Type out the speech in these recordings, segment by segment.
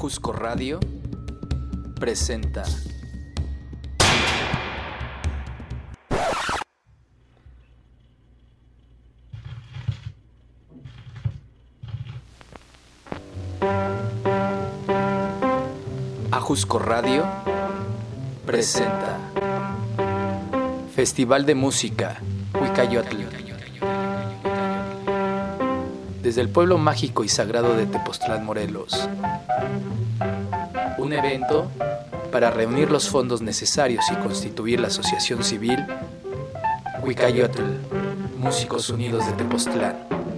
Ajusco Radio presenta Ajusco Radio presenta Festival de Música Huicayotl. Desde el pueblo mágico y sagrado de Tepoztlán, Morelos. Un evento para reunir los fondos necesarios y constituir la asociación civil Huicayotl, Músicos Unidos de Tepoztlán.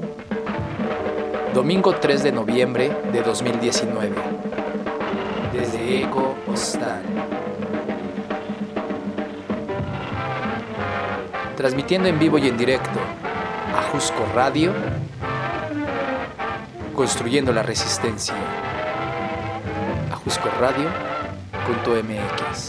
Domingo 3 de noviembre de 2019. Desde Eco Hostal. Transmitiendo en vivo y en directo Ajusco Radio, construyendo la resistencia. ajuscoradio.mx.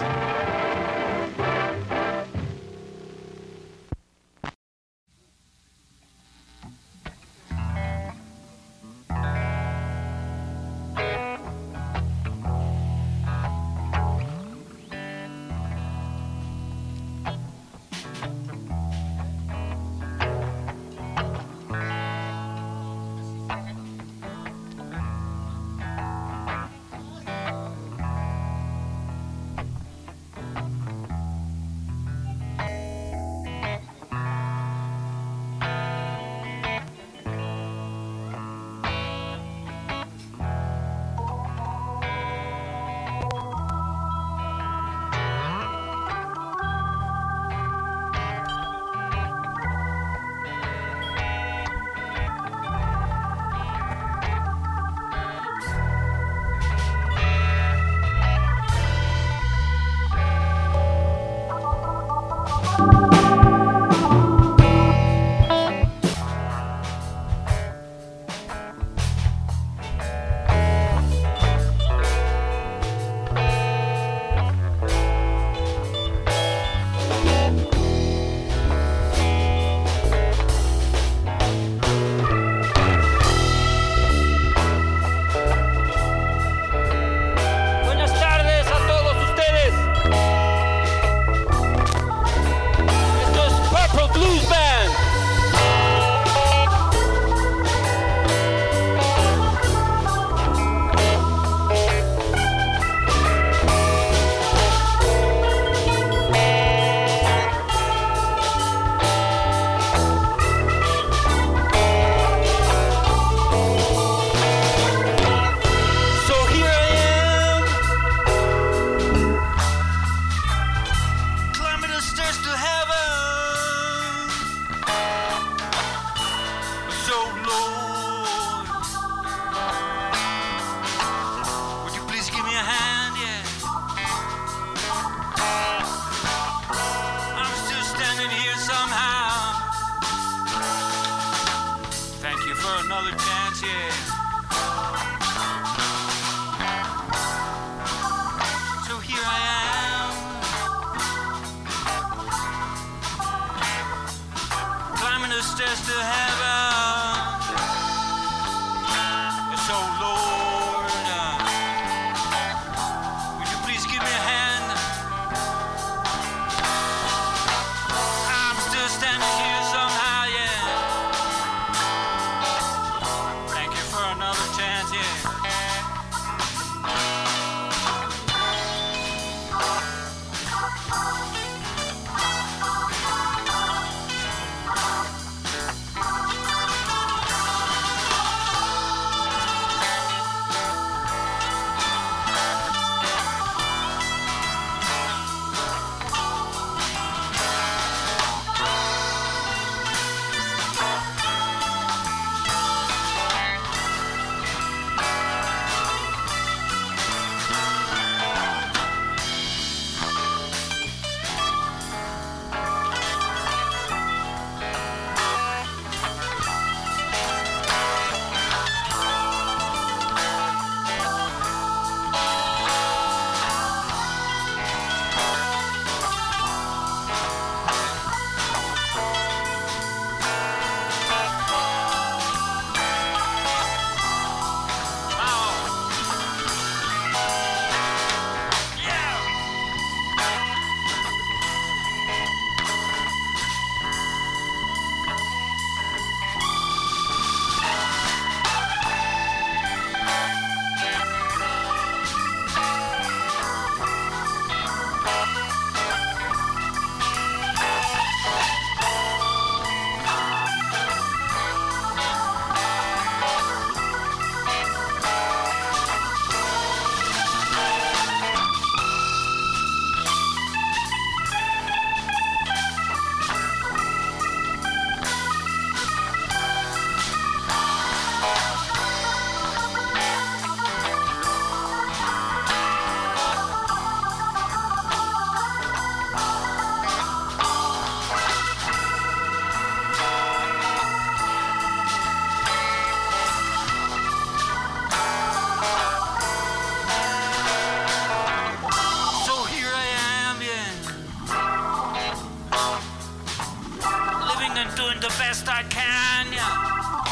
doing the best I can, yeah.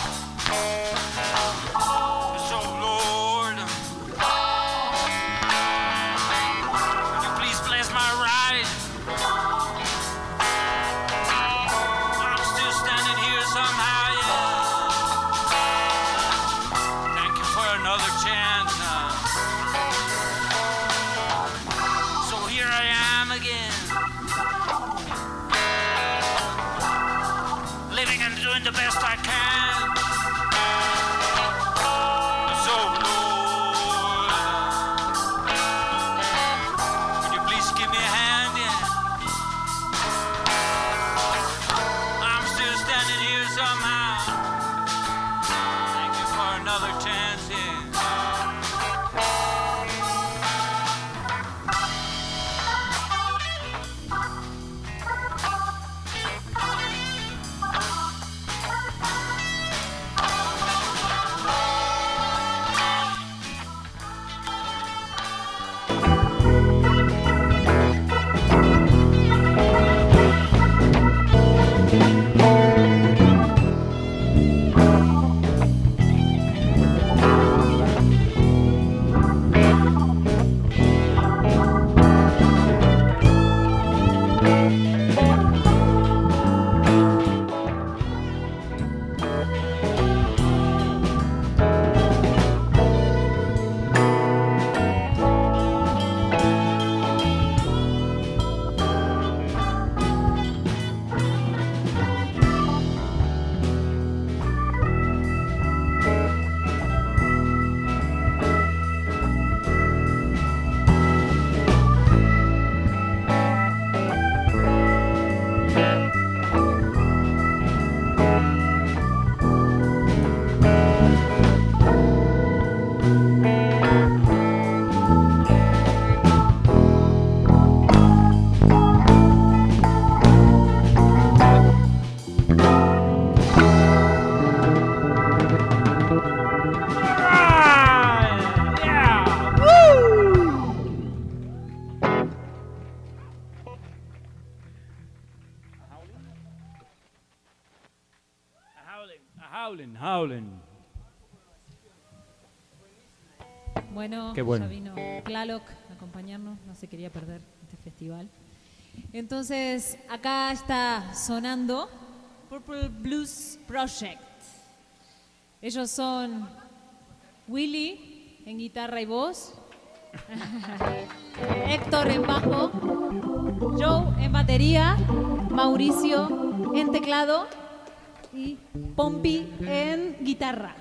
So Lord, will you please bless my ride? I'm still standing here somehow, yeah. Thank you for another chance. So here I am again, living and doing the best I can. So Lord, would you please give me a hand, yeah? I'm still standing here somehow. Thank you for another chance, yeah. Howling. Bueno, Qué bueno. ya vino Tlaloc a acompañarnos, no se quería perder este festival. Entonces, acá está sonando Purple Blues Project. Ellos son Willy en guitarra y voz, Héctor en bajo, Joe en batería, Mauricio en teclado y Pompi en guitarra.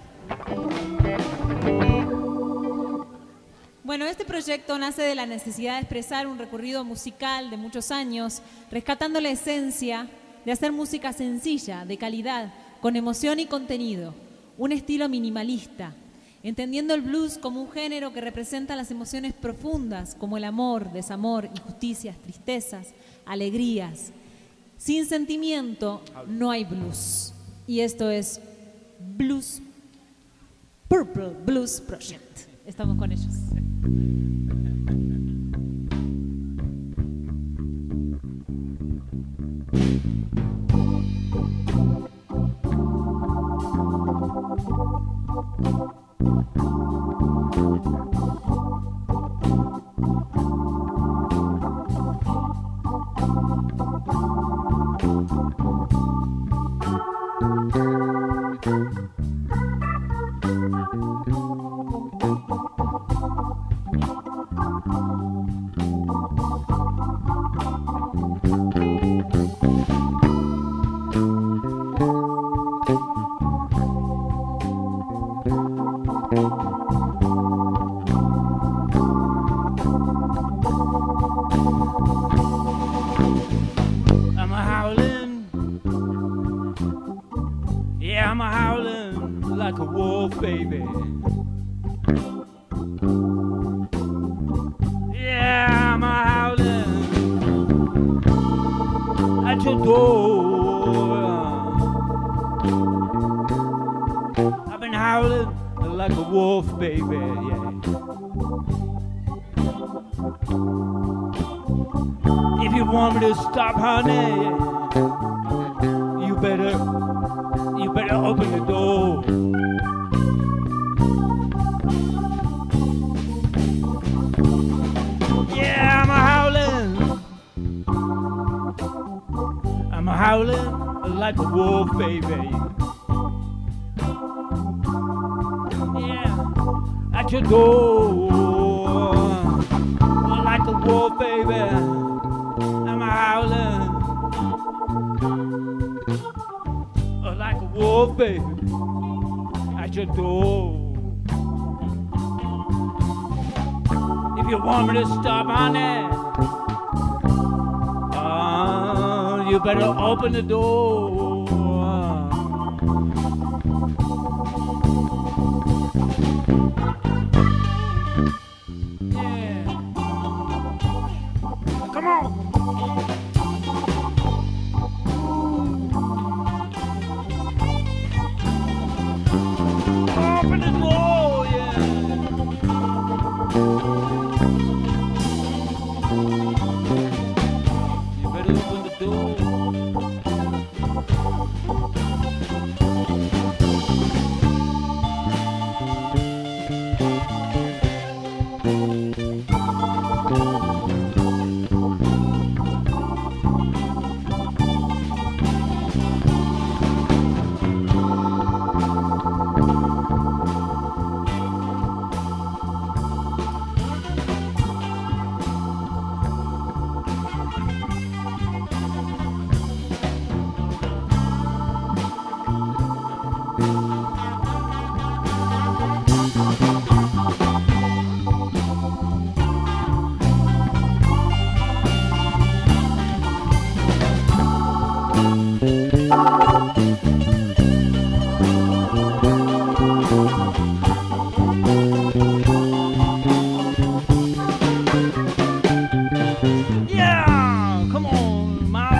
Bueno, este proyecto nace de la necesidad de expresar un recorrido musical de muchos años, rescatando la esencia de hacer música sencilla, de calidad, con emoción y contenido, un estilo minimalista, entendiendo el blues como un género que representa las emociones profundas, como el amor, desamor, injusticias, tristezas, alegrías. Sin sentimiento no hay blues. Y esto es Blues, Purple Blues Project. Estamos con ellos. Stop, honey. You better open the door. Yeah, I'm a howling like a wolf, baby. Yeah, at your door, like a wolf, baby. I'm a howling like a wolf, baby, at your door. If you want me to stop, honey, you better open the door. Yeah. Come on. Open the door, yeah. You better open the door. Yeah, come on, Ma.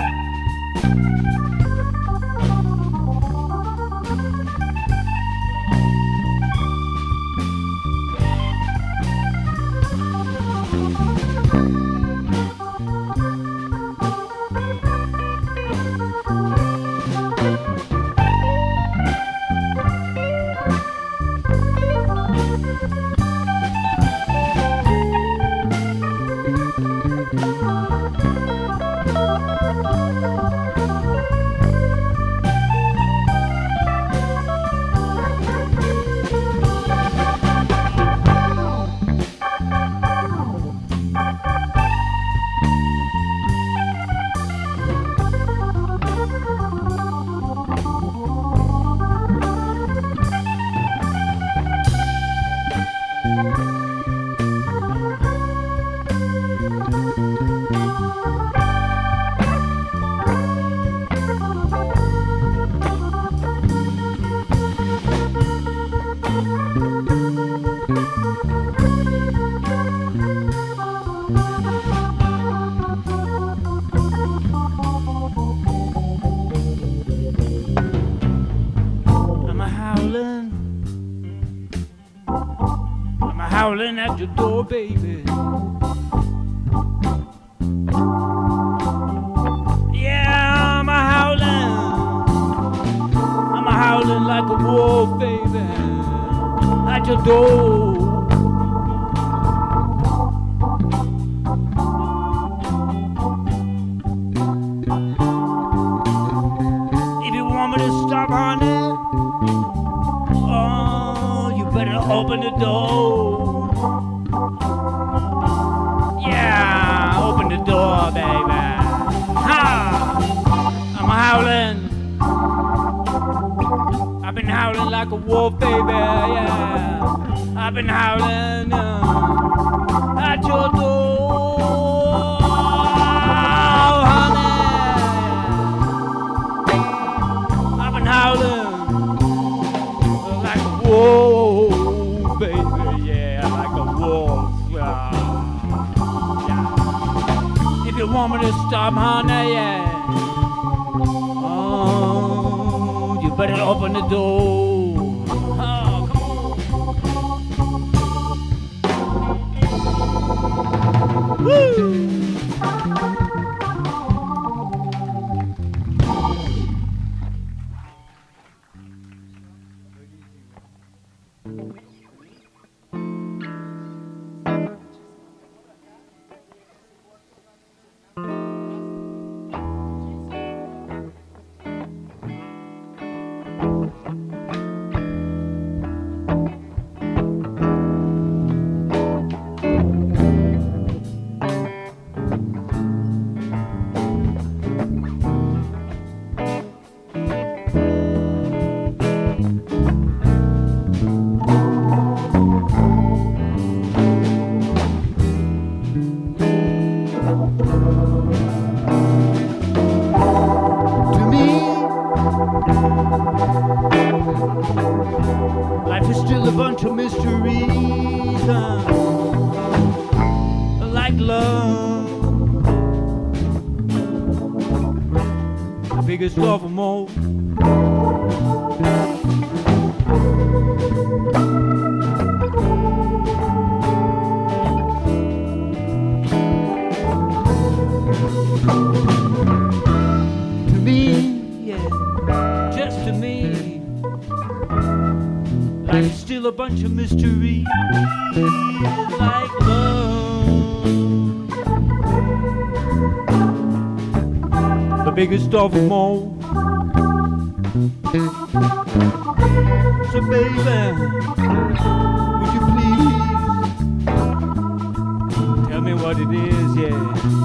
Howling at your door, baby. Yeah, I'm a howling like a wolf, baby, at your door. If you want me to stop, honey, oh, you better open the door. Yeah, open the door, baby. Ha! I'm howling. I've been howling like a wolf, baby. Yeah, I've been howling at your door, honey. I've been howling like a wolf, baby. Yeah, like a wolf. If you want me to stop, honey, yeah. Oh, you better open the door. Oh, come on. Woo! the biggest of them all. To me, yeah, just to me, life is still a bunch of mysteries, like love, the biggest of them all. So baby, would you please tell me what it is, yeah.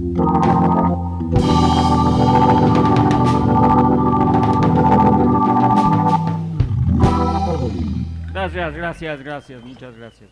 Gracias, muchas gracias.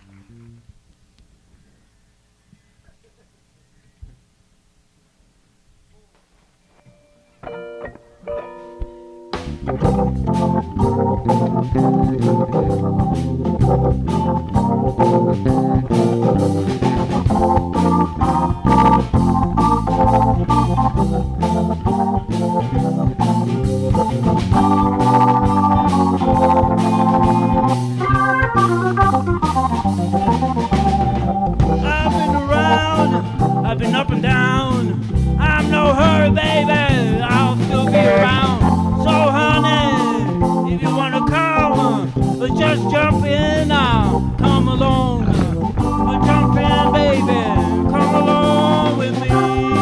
I've been up and down. I'm no hurry, baby. I'll still be around. So, honey, if you wanna come, just jump in now. Come along. Jump in, baby. Come along with me.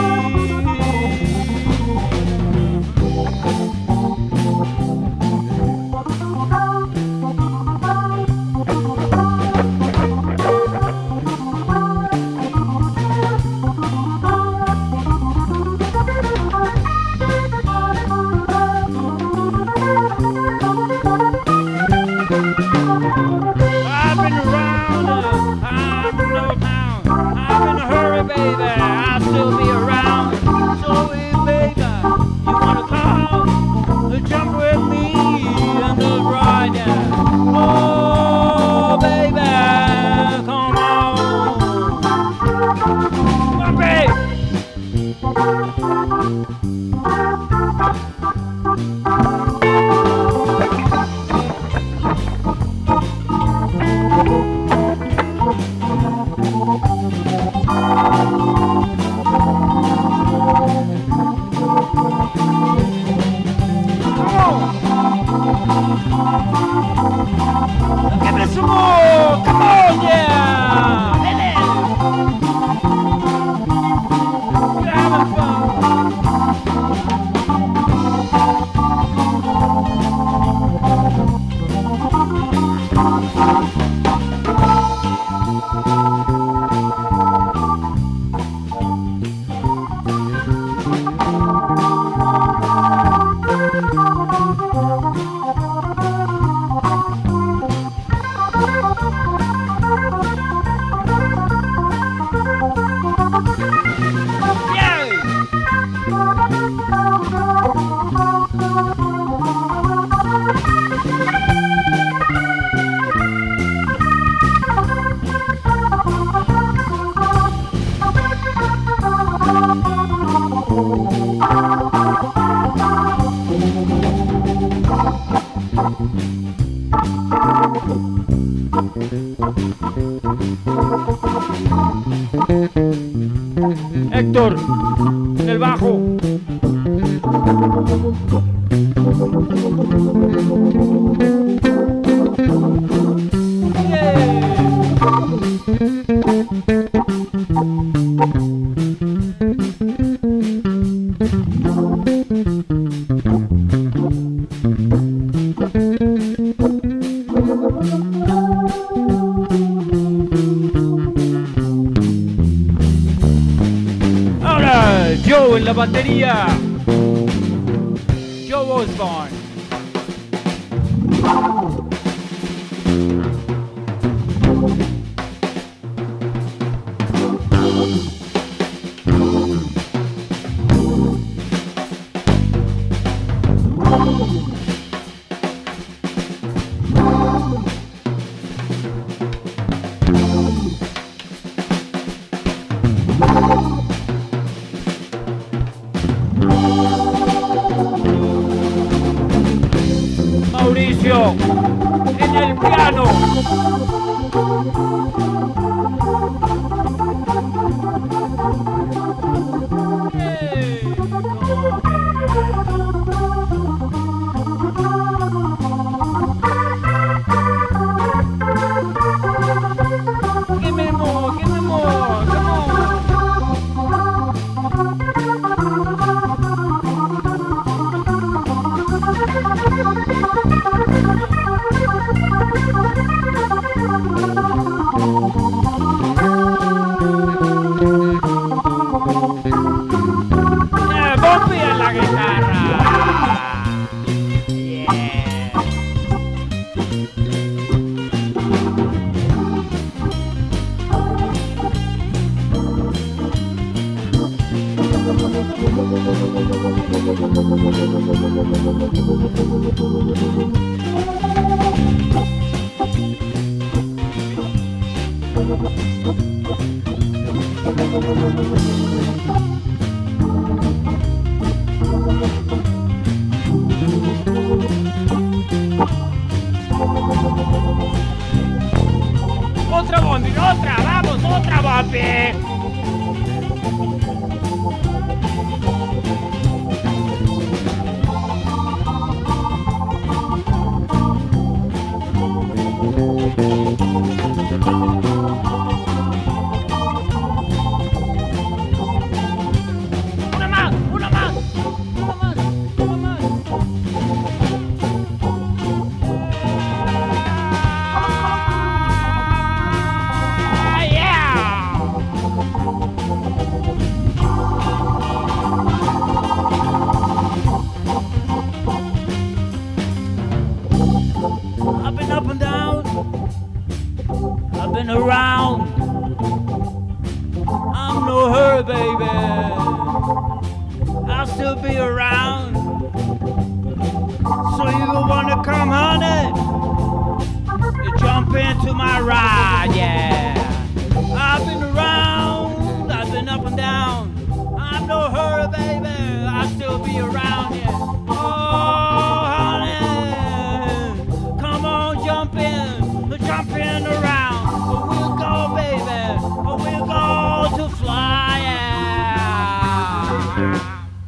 Héctor, en el bajo. Joe en la batería. Joe Osborne. Mauricio en el piano. Give me more, come on. ride, yeah. I've been around, I've been up and down. I'm no hurry, baby, I'll still be around, yeah. Oh, honey, come on, jump in around. We'll go, baby, we'll go to fly, yeah.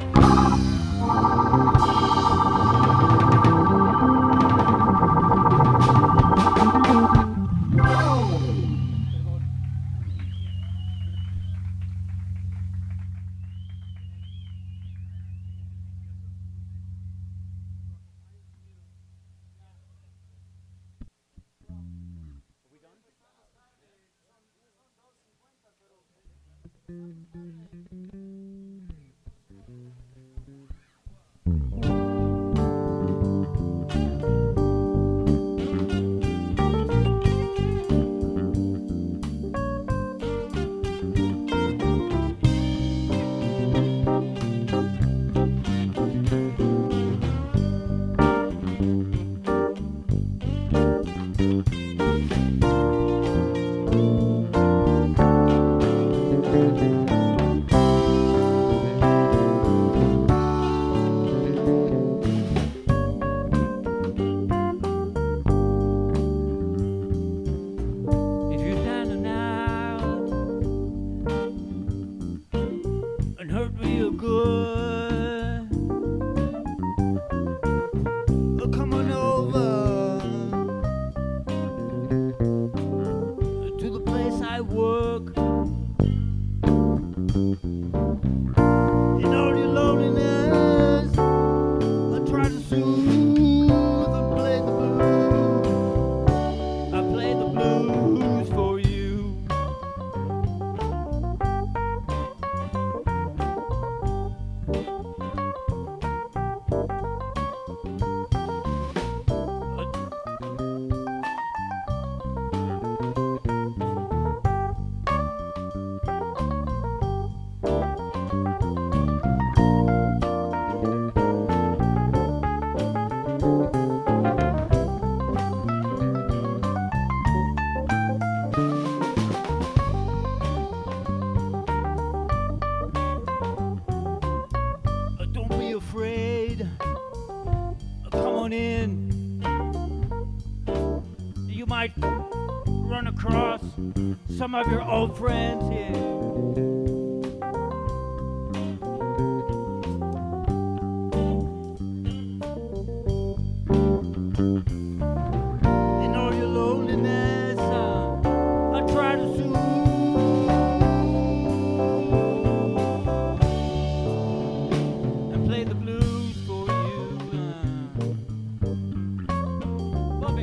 Some of your old friends here. In all your loneliness, I try to soothe and play the blues for you. Bobby.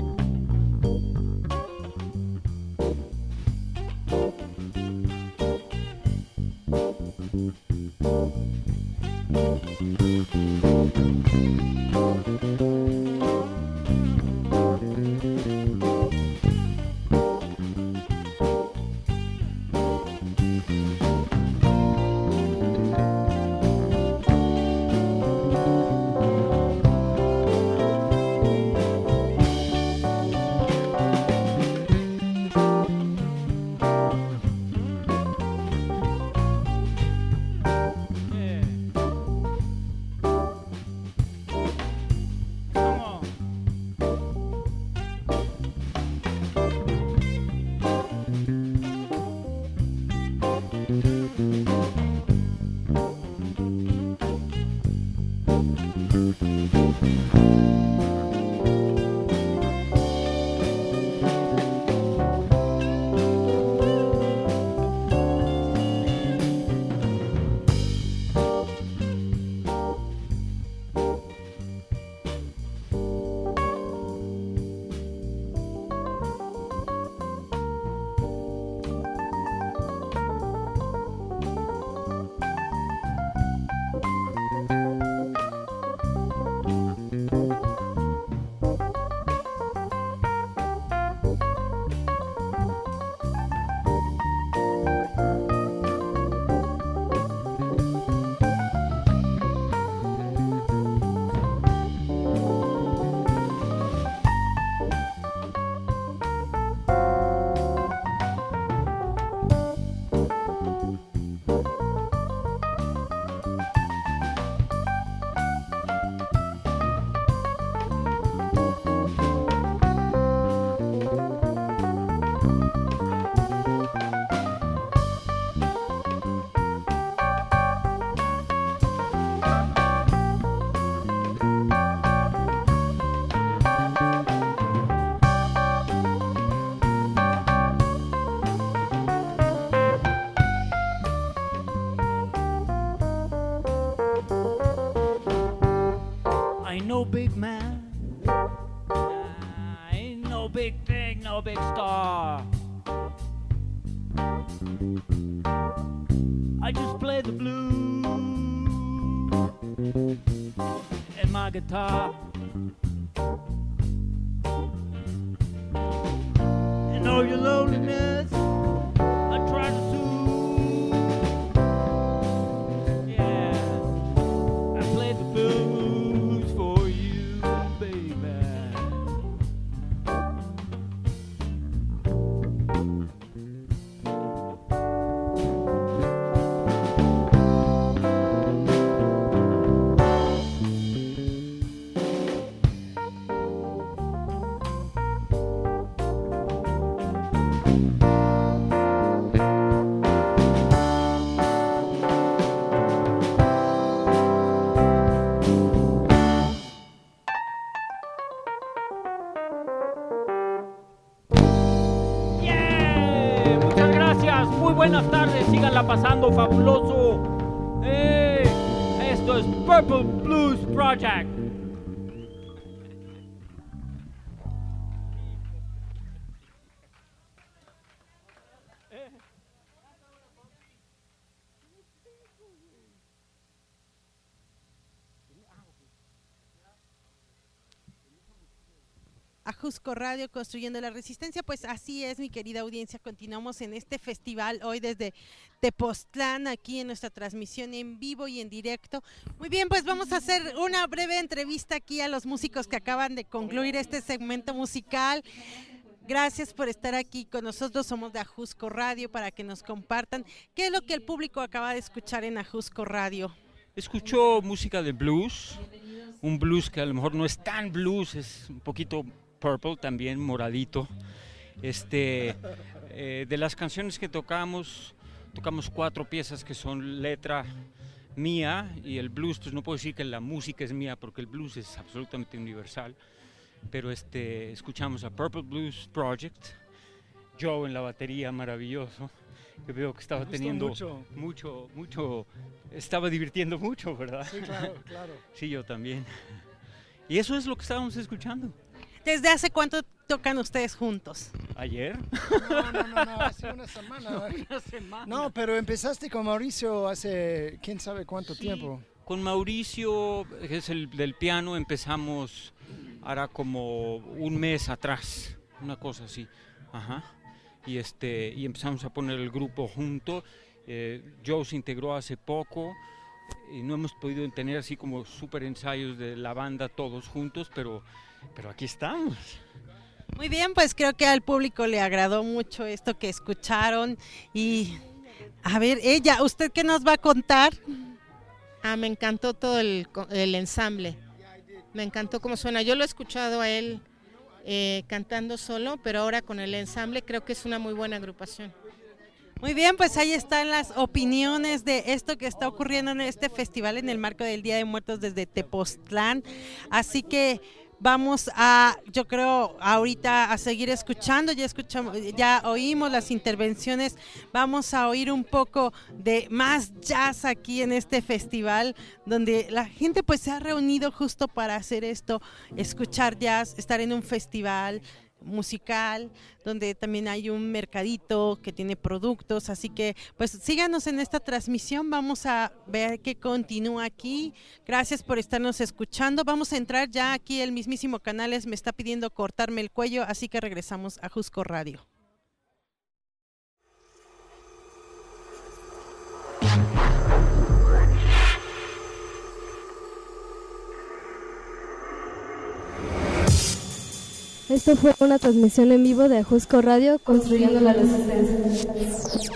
no big man. I ain't no big thing, no big star. I just play the blues and my guitar. And all your loneliness I try to soothe. Yeah, I play the blues for you, baby. Buenas tardes, síganla pasando fabuloso. Esto es Purple Blues Project. Ajusco Radio, construyendo la resistencia. Pues así es, mi querida audiencia, continuamos en este festival hoy desde Tepoztlán, aquí en nuestra transmisión en vivo y en directo. Muy bien, pues vamos a hacer una breve entrevista aquí a los músicos que acaban de concluir este segmento musical. Gracias por estar aquí con nosotros, somos de Ajusco Radio, para que nos compartan qué es lo que el público acaba de escuchar en Ajusco Radio. Escucho música de blues, un blues que a lo mejor no es tan blues, es un poquito purple también, moradito. De las canciones que tocamos 4 piezas que son letra mía, y el blues, pues no puedo decir que la música es mía porque el blues es absolutamente universal, pero escuchamos a Purple Blues Project, Joe en la batería, maravilloso, que veo que estaba teniendo mucho, estaba divirtiendo mucho, ¿verdad? Sí, claro. Sí, yo también. Y eso es lo que estábamos escuchando. ¿Desde hace cuánto tocan ustedes juntos? ¿Ayer? No, hace una semana. No, pero empezaste con Mauricio hace quién sabe cuánto tiempo. Con Mauricio, que es el del piano, empezamos hará como un mes atrás, una cosa así. Ajá. Y empezamos a poner el grupo junto. Joe se integró hace poco y no hemos podido tener así como súper ensayos de la banda todos juntos, pero aquí estamos. Muy bien, pues creo que al público le agradó mucho esto que escucharon. Y a ver, ¿usted qué nos va a contar? Me encantó todo el ensamble, me encantó cómo suena. Yo lo he escuchado a él cantando solo, pero ahora con el ensamble creo que es una muy buena agrupación. Muy bien, pues ahí están las opiniones de esto que está ocurriendo en este festival en el marco del Día de Muertos desde Tepoztlán. Así que vamos a, yo creo, ahorita a seguir escuchando. Ya oímos las intervenciones, vamos a oír un poco de más jazz aquí en este festival, donde la gente pues se ha reunido justo para hacer esto, escuchar jazz, estar en un festival musical, donde también hay un mercadito que tiene productos, así que pues síganos en esta transmisión, vamos a ver qué continúa aquí. Gracias por estarnos escuchando. Vamos a entrar ya aquí, el mismísimo Canales me está pidiendo cortarme el cuello, así que regresamos a Ajusco Radio. Esto fue una transmisión en vivo de Ajusco Radio, construyendo la resistencia.